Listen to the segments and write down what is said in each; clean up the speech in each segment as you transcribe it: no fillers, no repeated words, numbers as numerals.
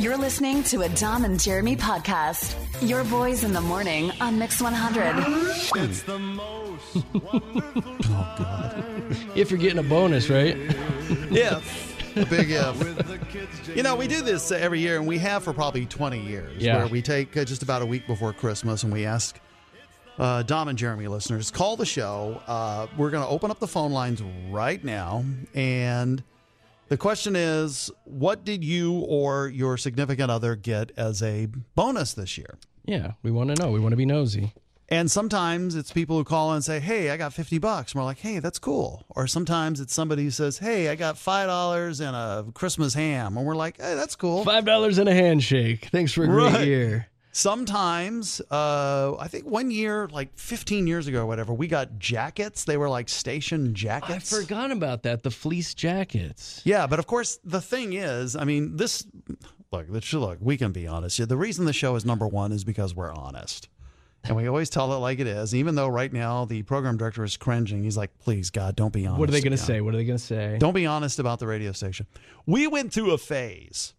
You're listening to a Dom and Jeremy podcast. Your boys in the morning on Mix 100. It's the most wonderful If you're getting a bonus, right? Yeah, a big if. You know, we do this every year, and we have for probably 20 years, where we take just about a week before Christmas, and we ask Dom and Jeremy listeners, call the show. We're going to open up the phone lines right now, and the question is, what did you or your significant other get as a bonus this year? Yeah, we want to know. We want to be nosy. And sometimes it's people who call and say, hey, I got $50. And we're like, hey, that's cool. Or sometimes it's somebody who says, hey, I got $5 and a Christmas ham. And we're like, hey, that's cool. $5 and a handshake. Thanks for a great year. Sometimes, I think one year, like 15 years ago or whatever, we got jackets. They were like station jackets. I forgot about that, the fleece jackets. Yeah, but of course, the thing is, I mean, look, we can be honest. The reason the show is number one is because we're honest. And we always tell it like it is, even though right now the program director is cringing. He's like, please, God, don't be honest. What are they going to say? What are they going to say? Don't be honest about the radio station. We went through a phase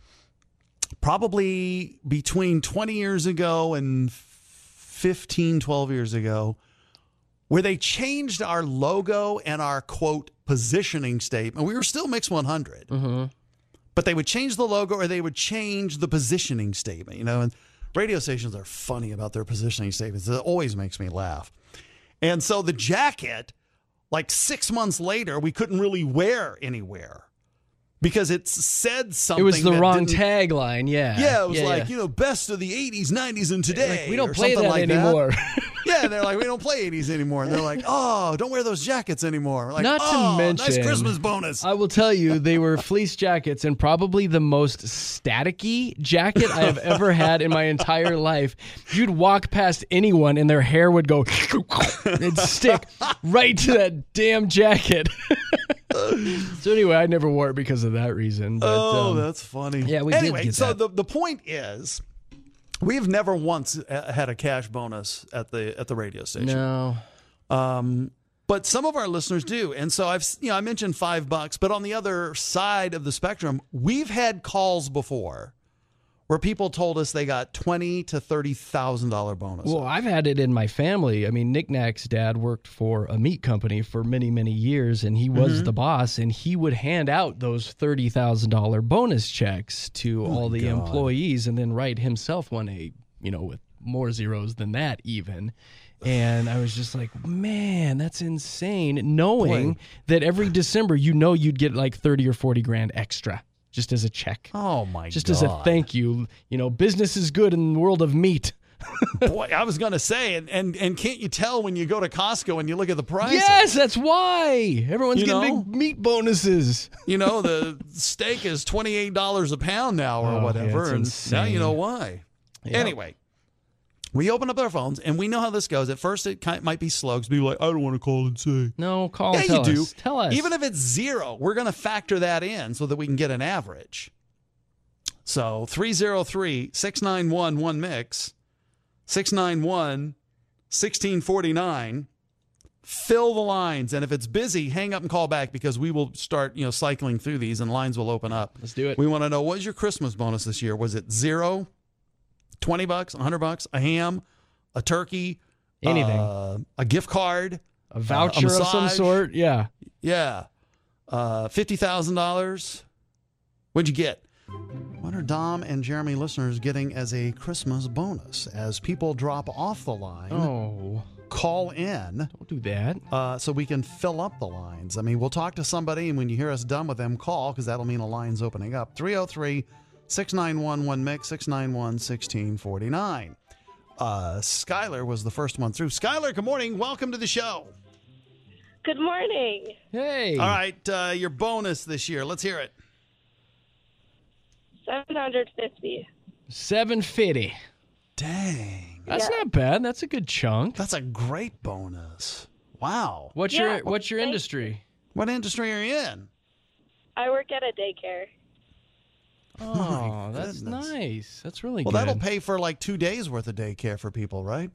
probably between 20 years ago and 15, 12 years ago, where they changed our logo and our, quote, positioning statement. We were still Mix 100. Mm-hmm. But they would change the logo or they would change the positioning statement, you know, and radio stations are funny about their positioning statements. It always makes me laugh. And so the jacket, like 6 months later, we couldn't really wear anywhere because it said something. It was the wrong tagline, yeah. Yeah, it was like, you know, best of the 80s, 90s, and today. Like, we don't play that anymore. Yeah, they're like, we don't play 80s anymore. And they're like, oh, don't wear those jackets anymore. We're like, not to mention, nice Christmas bonus. I will tell you, they were fleece jackets and probably the most staticky jacket I have ever had in my entire life. You'd walk past anyone and their hair would go, it'd stick right to that damn jacket. So anyway, I never wore it because of that reason. But, that's funny. Yeah, we anyway, did get so that. the point is, we've never once had a cash bonus at the radio station. No. But some of our listeners do. And so I mentioned $5, but on the other side of the spectrum, we've had calls before where people told us they got $20,000 to $30,000 bonus. Well, I've had it in my family. I mean, Nick Knack's dad worked for a meat company for many, many years, and he was the boss, and he would hand out those $30,000 bonus checks to all the employees and then write himself one, with more zeros than that even. And I was just like, man, that's insane. Knowing that every December, you'd get like 30 or 40 grand extra. Just as a check. Oh, my God. Just as a thank you. You know, business is good in the world of meat. Boy, I was going to say, and can't you tell when you go to Costco and you look at the prices? Yes, that's why. Everyone's getting big meat bonuses. You know, the steak is $28 a pound now or whatever. And insane. now you know why. Yep. Anyway, we open up our phones, and we know how this goes. At first, it might be slow because people are like, I don't want to call and say. No, call and tell us. Yeah, you do. Tell us. Even if it's zero, we're going to factor that in so that we can get an average. So 303-691-1MIX, 691-1649. Fill the lines, and if it's busy, hang up and call back because we will start, cycling through these, and lines will open up. Let's do it. We want to know, what was your Christmas bonus this year? Was it zero? $20, $100, a ham, a turkey, anything, a gift card, a voucher of some sort. Yeah. $50,000. What'd you get? What are Dom and Jeremy listeners getting as a Christmas bonus? As people drop off the line, call in. Don't do that. So we can fill up the lines. I mean, we'll talk to somebody, and when you hear us done with them, call, because that'll mean a line's opening up. 303-691-1MIX, 691-1649. Skylar was the first one through. Skylar, good morning. Welcome to the show. Good morning. Hey. All right, your bonus this year. Let's hear it. $750. $750. Dang. That's not bad. That's a good chunk. That's a great bonus. Wow. What's your industry? What industry are you in? I work at a daycare. Oh, that's nice. That's really good. Well, that'll pay for like 2 days worth of daycare for people, right?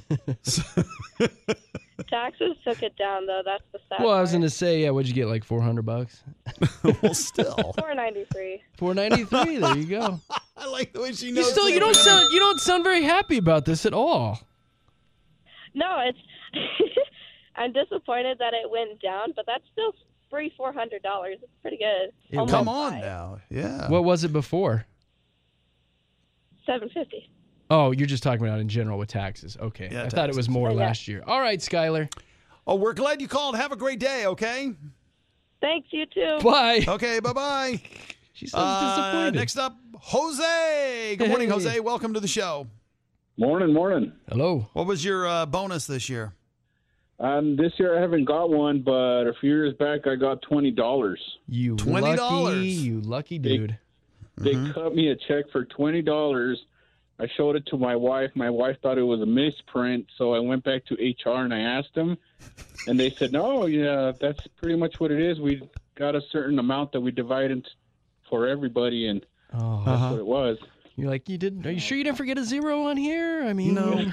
Taxes took it down, though. That's the sad Well, I was going to say, what'd you get, like $400? Well, still. $493. $493. There you go. like the way she You knows. you don't sound very happy about this at all. No, it's. I'm disappointed that it went down, but that's still $400. It's pretty good. Almost Come on $5. now. Yeah. What was it before? $750. Oh, you're just talking about in general with taxes. Okay. Yeah, I thought it was more last year. All right, Skylar. Oh, we're glad you called. Have a great day, okay? Thanks, you too. Bye. Okay, bye-bye. She sounds disappointed. Next up, Jose. Good morning, Jose. Welcome to the show. Morning. Hello. What was your bonus this year? This year I haven't got one, but a few years back I got $20. You $20. lucky dude. They cut me a check for $20. I showed it to my wife. My wife thought it was a misprint, so I went back to HR and I asked them, and they said, "No, yeah, that's pretty much what it is. We got a certain amount that we divided for everybody, and that's what it was." You're like, are you sure you didn't forget a zero on here? I mean, No.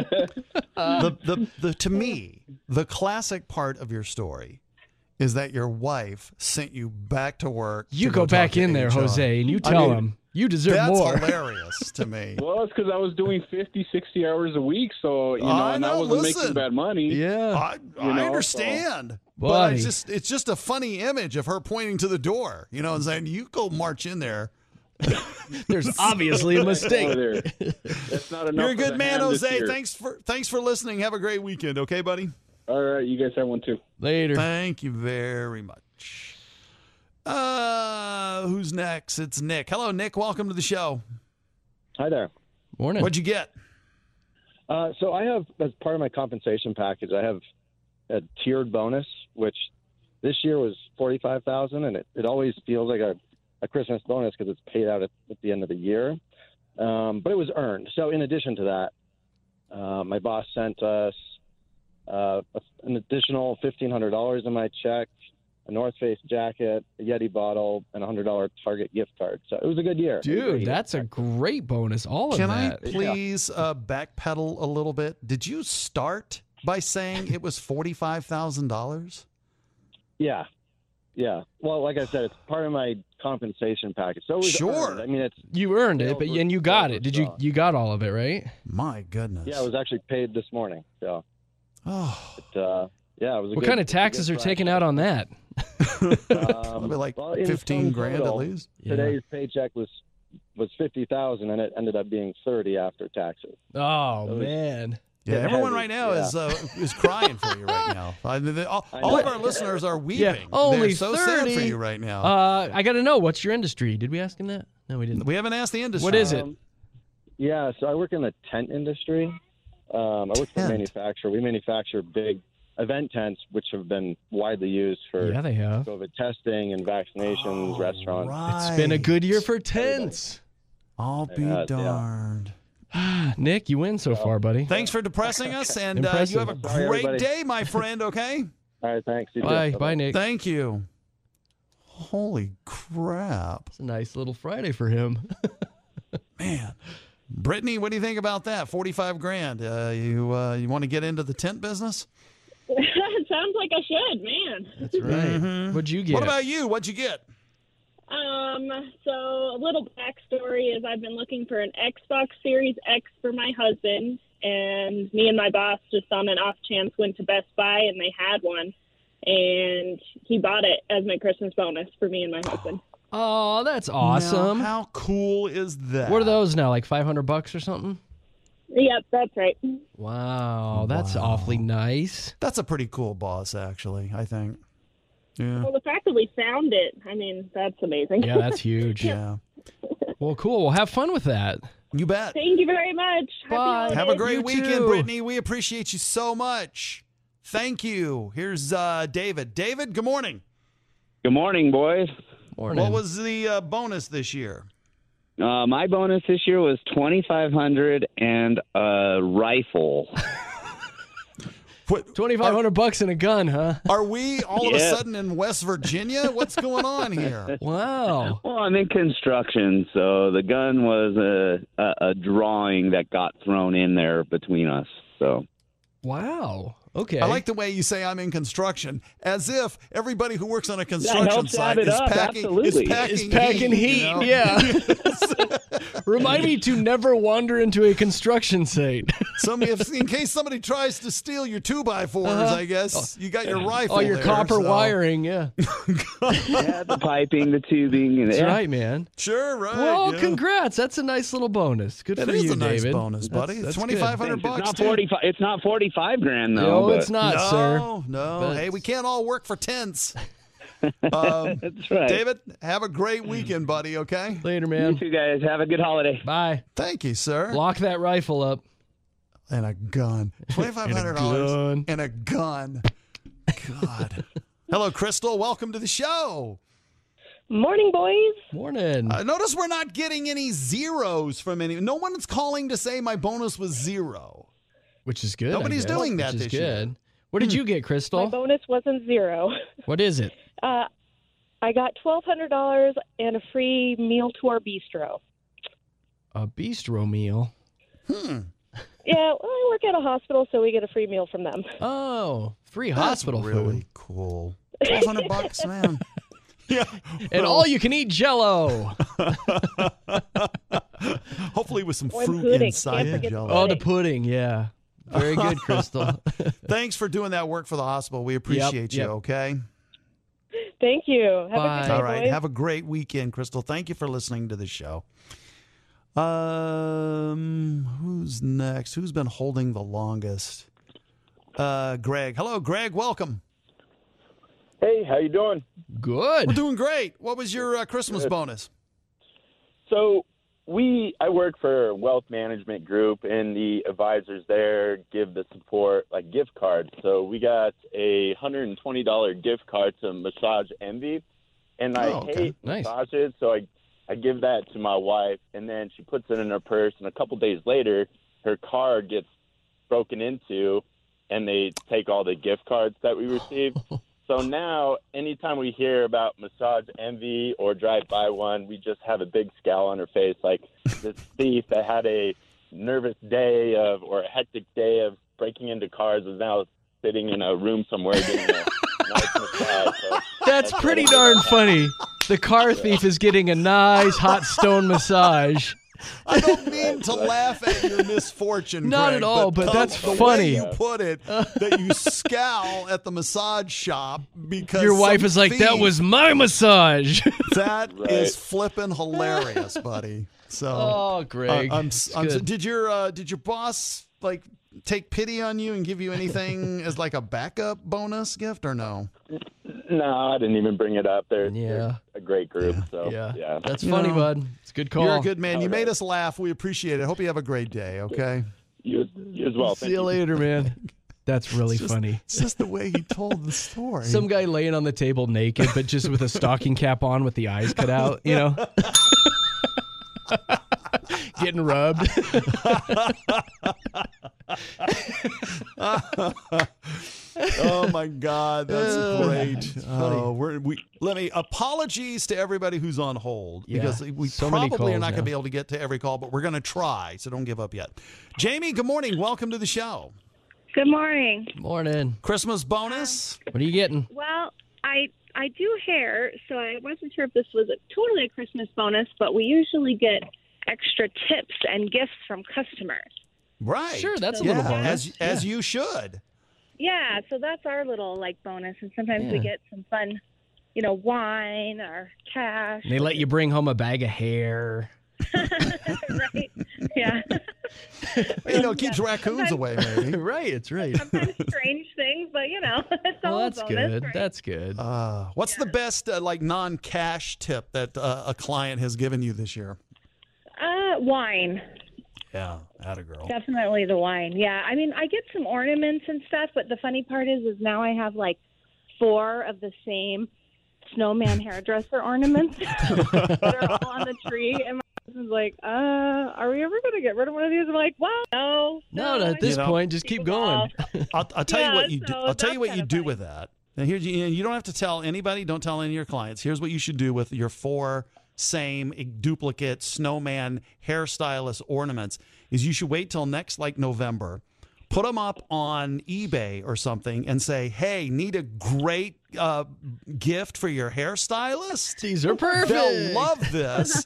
To me, the classic part of your story is that your wife sent you back to work. You to go talk back to in there, HR. Jose, and you tell him you deserve That's more. hilarious to me. Well, it's because I was doing 50, 60 hours a week, so and I wasn't listen. making bad money. Yeah. I understand. But Buddy. it's just a funny image of her pointing to the door, and saying, "You go march in there." There's obviously a mistake. Oh, there. That's not enough. You're a for good the man, hand this Jose. year. Thanks for listening. Have a great weekend, okay, buddy? All right, you guys have one too. Later. Thank you very much. Who's next? It's Nick. Hello, Nick. Welcome to the show. Hi there. Morning. What'd you get? So I have, as part of my compensation package, I have a tiered bonus, which this year was $45,000, and it always feels like a Christmas bonus because it's paid out at the end of the year. But it was earned. So in addition to that, my boss sent us an additional $1,500 in my check, a North Face jacket, a Yeti bottle, and a $100 Target gift card. So it was a good year. Dude, that's a great bonus. All of Can I that. please backpedal a little bit? Did you start by saying it was $45,000? Yeah. Well, like I said, it's part of my compensation package. So it was Sure. earned. I mean, You earned it, and you got it. Did you got all of it, right? My goodness. Yeah, it was actually paid this morning. So, Oh, yeah, it was. What kind of taxes are taken out on that? probably like well, in 15 sum grand total, at least. Today's paycheck was $50,000, and it ended up being $30 after taxes. Oh, man. Yeah, Get everyone heavy. right now is crying for you right now. All of our listeners are weeping. Yeah, only They're so sad 30. for you right now. I got to know, what's your industry? Did we ask him that? No, we didn't. We haven't asked the industry. What is it? Yeah, so I work in the tent industry. I work for a Tent. manufacturer. We manufacture big event tents, which have been widely used for Yeah, they have. COVID testing and vaccinations, restaurants. Right. It's been a good year for tents. I'll be Yeah. darned. Nick, you win so far, buddy. Thanks for depressing us, and you Impressive. have a Sorry, great everybody. day, my friend, okay? All right, thanks. You too. Bye. Bye-bye. Bye, Nick. Thank you. Holy crap. It's a nice little Friday for him. Man. Brittany, what do you think about that? 45 grand. You want to get into the tent business? It sounds like I should, man. That's right. What'd you get? What about you? What'd you get? So a little backstory is I've been looking for an Xbox Series X for my husband, and me and my boss just on an off chance went to Best Buy and they had one, and he bought it as my Christmas bonus for me and my husband. Oh, that's awesome. Now, how cool is that? What are those now? Like $500 or something? Yep, that's right. Wow, that's awfully nice. That's a pretty cool boss, actually, I think. Yeah. Well, the fact that we found it, I mean, that's amazing. Yeah, that's huge. Yeah. Well, cool. Well, have fun with that. You bet. Thank you very much. Happy Bye. holidays. Have a great You weekend, too. Brittany. We appreciate you so much. Thank you. Here's David, good morning. Good morning, boys. Morning. What was the bonus this year? My bonus this year was $2,500 and a rifle. What, $2,500 and a gun, huh? are we all of a Yeah. sudden in West Virginia? What's going on here? Wow. Well, I'm in construction, so the gun was a drawing that got thrown in there between us. So Wow. Okay. I like the way you say I'm in construction, as if everybody who works on a construction helps site add it is up, packing, absolutely. It's packing heat. you know? Yeah. Remind me to never wander into a construction site. In case somebody tries to steal your 2x4s, I guess you got your rifle. Oh, your there, copper so. wiring, yeah. Yeah, the piping, the tubing. And That's right, man. Sure, right. Well, yeah. congrats. That's a nice little bonus. Good That for is you, a nice David. bonus, buddy. That's $2,500 bucks. It's not too. 45. It's not 45 grand though. No, but it's not, sir. No. But- Hey, we can't all work for tenths. That's right. David, have a great weekend, buddy, okay? Later, You man. two guys have a good holiday. Bye. Thank you, sir. Lock that rifle up. And a gun. $2,500 and a gun. God. Hello, Crystal. Welcome to the show. Morning, boys. Morning. Notice we're not getting any zeros from any. No one's calling to say my bonus was 0. Which is good. Nobody's I guess, doing that which is this year. good. What did you get, My Crystal? bonus wasn't 0. What is it? I got $1,200 and a free meal to our bistro. A bistro meal. Yeah, well, I work at a hospital, so we get a free meal from them. Oh, free That's hospital really food. cool. $1,200, man. Yeah. And all you can eat Jell-O. Hopefully with some Or fruit pudding. inside Can't the forget jello. Oh, the pudding. Yeah. Very good, Crystal. Thanks for doing that work for the hospital. We appreciate you, yep. okay? Thank you. Have Bye. a good day, All right. boys. Have a great weekend, Crystal. Thank you for listening to the show. Who's next? Who's been holding the longest? Greg. Hello, Greg. Welcome. Hey, how you doing? Good. We're doing great. What was your Christmas bonus? So I work for a wealth management group, and the advisors there give the support like gift cards. So we got a $120 gift card to Massage Envy, and I hate Nice. massages, so I give that to my wife, and then she puts it in her purse, and a couple days later, her car gets broken into, and they take all the gift cards that we received. So now, anytime we hear about Massage Envy or drive by one, we just have a big scowl on our face, like this thief that had a nervous day or a hectic day of breaking into cars is now sitting in a room somewhere getting a nice massage. So That's pretty darn funny. The car thief is getting a nice hot stone massage. I don't mean to laugh at your misfortune, Not Greg, at all, but that's the funny. way you put it, that you scowl at the massage shop because Your wife some is like, thief- that was my massage. That Right. is flipping hilarious, buddy. So, Oh, Greg. It's good. did your boss like take pity on you and give you anything as like a backup bonus gift or no? no, I didn't even bring it up. They're a great group. So yeah. That's You funny, know, bud. It's a good call. You're a good man. You Okay. made us laugh. We appreciate it. Hope you have a great day. Okay. You as well. See you later, man. That's really funny. It's just the way he told the story. Some guy laying on the table naked, but just with a stocking cap on with the eyes cut out, you know? Getting rubbed. Oh my God, that's great. funny. Apologies to everybody who's on hold Yeah, because we so many probably are calls not going to now. be able to get to every call, but we're going to try. So don't give up yet. Jamie, good morning. Welcome to the show. Good morning. Morning. Christmas bonus. What are you getting? Well, I do hair, so I wasn't sure if this was totally a Christmas bonus, but we usually get extra tips and gifts from customers. Right. Sure, that's a Yeah, little bonus. as you should. Yeah, so that's our little bonus, and sometimes we Yeah. get some fun, wine or cash. They let you bring home a bag of hair. Right? Yeah. It keeps raccoons away, maybe. Right, it's right. Sometimes strange things, but it's all Well, a that's bonus. good. Right? That's good. What's the best non-cash tip that a client has given you this year? Wine. Yeah, atta girl. Definitely the wine. Yeah. I mean, I get some ornaments and stuff, but the funny part is now I have 4 of the same snowman hairdresser ornaments that are all on the tree. And my husband's like, are we ever going to get rid of one of these? I'm like, well, No, at this point, just keep going. I'll tell you what you do. so I'll tell you that's what you kinda do funny. with that. And here's you don't have to tell anybody. Don't tell any of your clients. Here's what you should do with your 4 same duplicate snowman hairstylist ornaments. Is you should wait till next November, put them up on eBay or something, and say, "Hey, need a great gift for your hairstylist? These are perfect. They'll love this."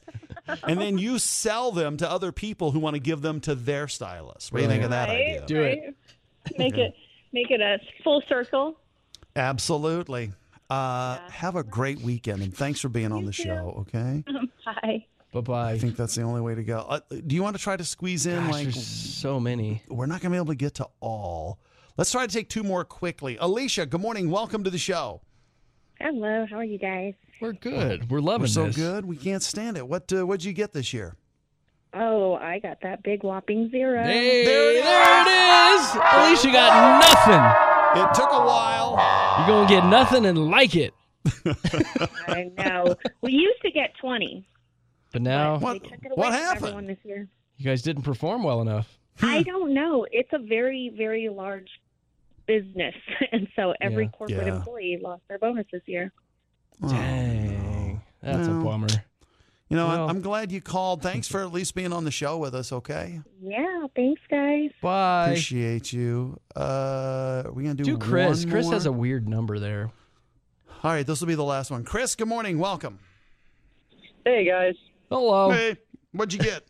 and then you sell them to other people who want to give them to their stylist. What do you think of that idea? Do it. Make it a full circle. Absolutely. Have a great weekend, and thanks for being on the show, okay? Bye. Bye-bye. I think that's the only way to go. Do you want to try to squeeze in? Gosh, there's so many. We're not going to be able to get to all. Let's try to take two more quickly. Alicia, good morning. Welcome to the show. Hello. How are you guys? We're good. We're loving We're so this. good. We can't stand it. What'd you get this year? Oh, I got that big whopping 0. Hey, there it is. Alicia got nothing. It took a while. You're going to get nothing and like it. I know. We used to get 20. But now, They took it away what from happened? everyone this year. you guys didn't perform well enough. I don't know. It's a very, very large business, and so every corporate employee lost their bonus this year. Dang. That's a bummer. You know, Well- I'm glad you called. Thanks for at least being on the show with us, okay? Yeah, thanks, guys. Bye. Appreciate you. Are we going to Do Chris. one Chris more? has a weird number there. All right, this will be the last one. Chris, good morning. Welcome. Hey, guys. Hello. Hey, what'd you get?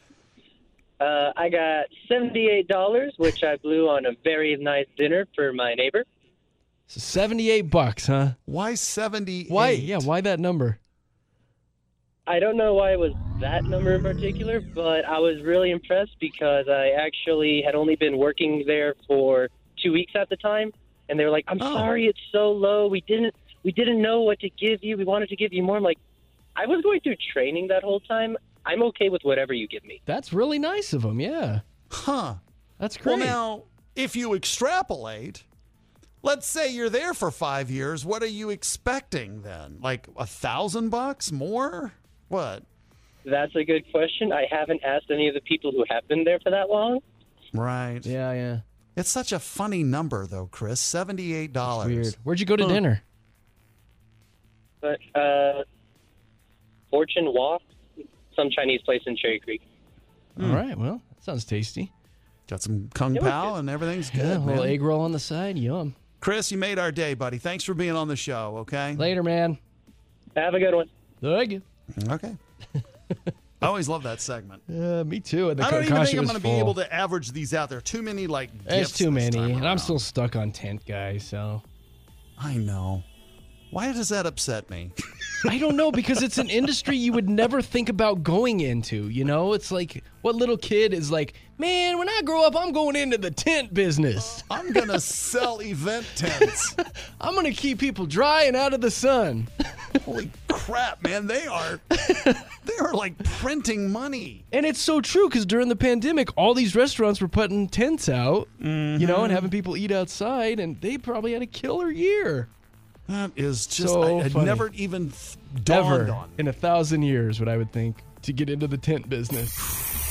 I got $78, which I blew on a very nice dinner for my neighbor. So $78, huh? Why 78? Why? Yeah, why that number? I don't know why it was that number in particular, but I was really impressed because I actually had only been working there for 2 weeks at the time, and they were like, "I'm sorry, it's so low. We didn't know what to give you. We wanted to give you more." I'm like, I was going through training that whole time. I'm okay with whatever you give me. That's really nice of him, yeah. Huh. That's great. Well, now, if you extrapolate, let's say you're there for 5 years, what are you expecting then? Like $1,000 more? What? That's a good question. I haven't asked any of the people who have been there for that long. Right. Yeah. It's such a funny number, though, Chris. $78. Weird. Where'd you go to dinner? But Fortune Walk, some Chinese place in Cherry Creek. All right, well, that sounds tasty. Got some Kung Pao and everything's good. Yeah, a little man. egg roll on the side. Yum. Chris, you made our day, buddy. Thanks for being on the show, okay? Later, man. Have a good one. Thank you. Okay. I always love that segment. Me too. And the I don't even Kakashi think I'm was going to be full. able to average these out. There are too many, There's gifts too this many, time and I'm around. still stuck on tent, guys. So I know. Why does that upset me? I don't know, because it's an industry you would never think about going into. You know, it's like, what little kid is like, man, when I grow up, I'm going into the tent business. I'm going to sell event tents. I'm going to keep people dry and out of the sun. Holy crap, man. They are like printing money. And it's so true, because during the pandemic, all these restaurants were putting tents out, you know, and having people eat outside, and they probably had a killer year. That is just, So I funny. never even dawned Ever on me. in 1,000 years, what I would think, to get into the tent business.